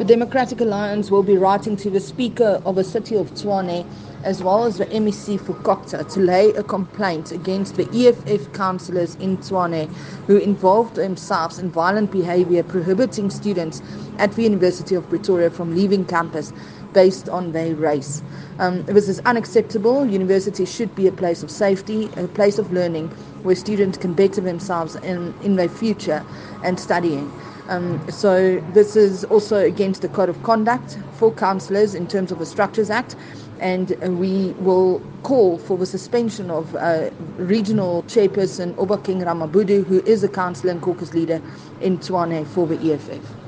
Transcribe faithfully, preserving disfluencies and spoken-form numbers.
The Democratic Alliance will be writing to the Speaker of the City of Tshwane as well as the M E C for Kokta to lay a complaint against the E F F councillors in Tshwane who involved themselves in violent behaviour prohibiting students at the University of Pretoria from leaving campus based on their race. Um, this is unacceptable. University should be a place of safety, a place of learning where students can better themselves in, in their future and studying. Um, so this is also against the Code of Conduct for councillors in terms of the Structures Act, and uh, we will call for the suspension of uh, Regional Chairperson Obakeng Ramabudu, who is a councillor and caucus leader in Tshwane for the E F F.